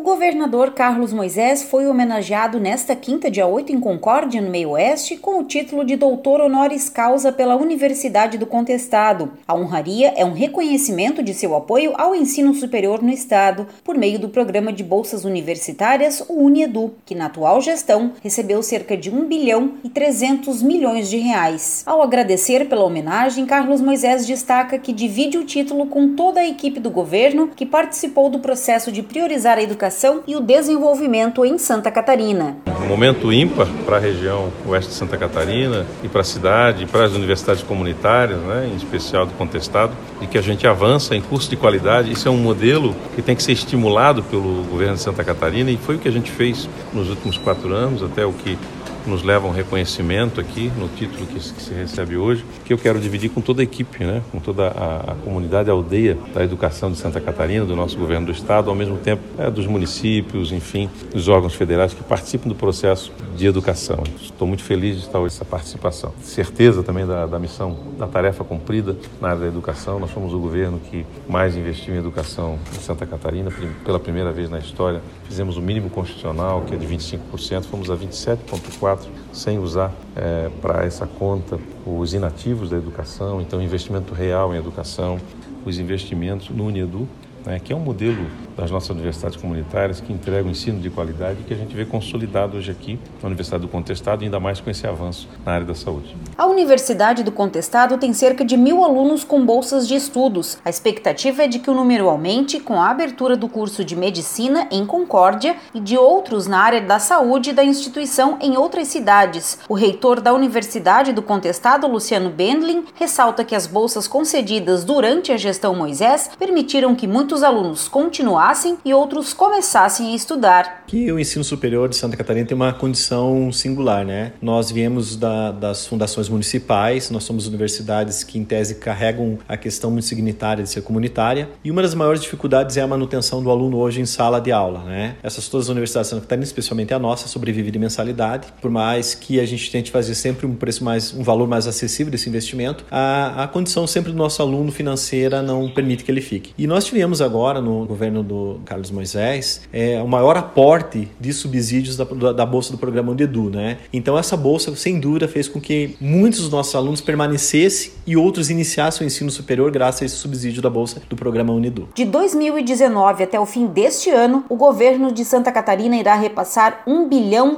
governador Carlos Moisés foi homenageado nesta quinta, dia 8, em Concórdia, no Meio Oeste, com o título de doutor honoris causa pela Universidade do Contestado. A honraria é um reconhecimento de seu apoio ao ensino superior no estado, por meio do programa de bolsas universitárias, o UniEdu, que na atual gestão recebeu cerca de 1 bilhão e 300 milhões de reais. Ao agradecer pela homenagem, Carlos Moisés destaca que divide o título com toda a equipe do governo que participou do processo de priorizar a educação e o desenvolvimento em Santa Catarina. Um momento ímpar para a região oeste de Santa Catarina e para a cidade, e para as universidades comunitárias, em especial do Contestado, de que a gente avança em curso de qualidade. Isso é um modelo que tem que ser estimulado pelo governo de Santa Catarina e foi o que a gente fez nos últimos 4 anos, até o que nos leva a um reconhecimento aqui no título que se recebe hoje, que eu quero dividir com toda a equipe, com toda a comunidade, a aldeia da educação de Santa Catarina, do nosso governo do estado, ao mesmo tempo dos municípios, enfim, dos órgãos federais que participam do processo de educação. Estou muito feliz de estar hoje essa participação. Certeza também da missão, da tarefa cumprida na área da educação. Nós fomos o governo que mais investiu em educação em Santa Catarina, pela primeira vez na história. Fizemos o mínimo constitucional, que é de 25%, fomos a 27,4%, sem usar para essa conta os inativos da educação, então investimento real em educação, os investimentos no UniEdu, que é um modelo das nossas universidades comunitárias que entrega um ensino de qualidade que a gente vê consolidado hoje aqui na Universidade do Contestado, ainda mais com esse avanço na área da saúde. A Universidade do Contestado tem cerca de 1.000 alunos com bolsas de estudos. A expectativa é de que o número aumente com a abertura do curso de Medicina em Concórdia e de outros na área da saúde da instituição em outras cidades. O reitor da Universidade do Contestado, Luciano Bendlin, ressalta que as bolsas concedidas durante a gestão Moisés permitiram que muitos alunos continuassem e outros começassem a estudar. Que o ensino superior de Santa Catarina tem uma condição singular, Nós viemos das fundações municipais, nós somos universidades que em tese carregam a questão muito signitária de ser comunitária e uma das maiores dificuldades é a manutenção do aluno hoje em sala de aula, Essas todas as universidades de Santa Catarina, especialmente a nossa, sobrevive de mensalidade, por mais que a gente tente fazer sempre um valor mais acessível desse investimento, a condição sempre do nosso aluno financeira não permite que ele fique. E nós tivemos agora no governo do Carlos Moisés o maior aporte de subsídios da bolsa do programa UniEdu, Então essa bolsa, sem dúvida, fez com que muitos dos nossos alunos permanecessem e outros iniciassem o ensino superior graças a esse subsídio da bolsa do programa UniEdu. De 2019 até o fim deste ano, o governo de Santa Catarina irá repassar 1 bilhão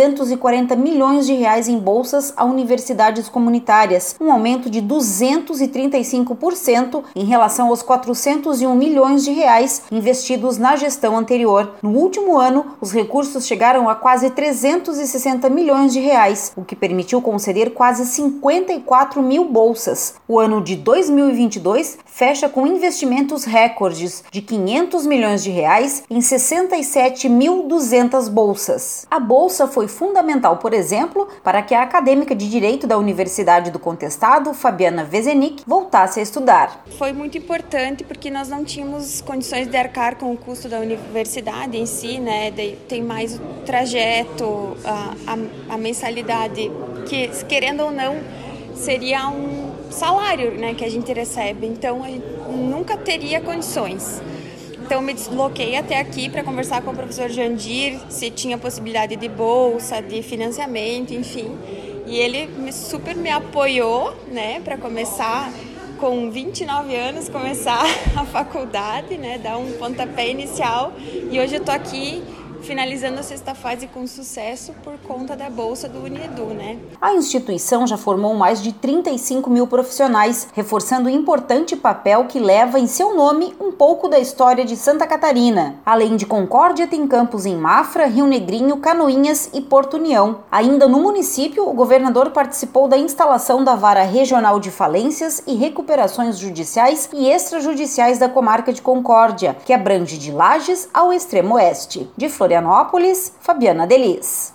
340 milhões de reais em bolsas a universidades comunitárias, um aumento de 235% em relação aos 401 milhões de reais investidos na gestão anterior. No último ano, os recursos chegaram a quase 360 milhões de reais, o que permitiu conceder quase 54 mil bolsas. O ano de 2022 fecha com investimentos recordes de 500 milhões de reais em 67.200 bolsas. A bolsa foi fundamental, por exemplo, para que a acadêmica de Direito da Universidade do Contestado, Fabiana Vezenick, voltasse a estudar. Foi muito importante porque nós não tínhamos condições de arcar com o custo da universidade em si, tem mais o trajeto, a mensalidade, que querendo ou não seria um salário que a gente recebe, então a gente nunca teria condições. Então me desloquei até aqui para conversar com o professor Jandir se tinha possibilidade de bolsa, de financiamento, enfim, e ele super me apoiou, para começar com 29 anos, começar a faculdade, dar um pontapé inicial, e hoje eu estou aqui finalizando a 6ª fase com sucesso por conta da bolsa do UniEdu, A instituição já formou mais de 35 mil profissionais, reforçando o importante papel que leva em seu nome um pouco da história de Santa Catarina. Além de Concórdia, tem campos em Mafra, Rio Negrinho, Canoinhas e Porto União. Ainda no município, o governador participou da instalação da Vara Regional de Falências e Recuperações Judiciais e Extrajudiciais da comarca de Concórdia, que abrange de Lages ao extremo oeste. De Florianópolis, Fabiana Delis.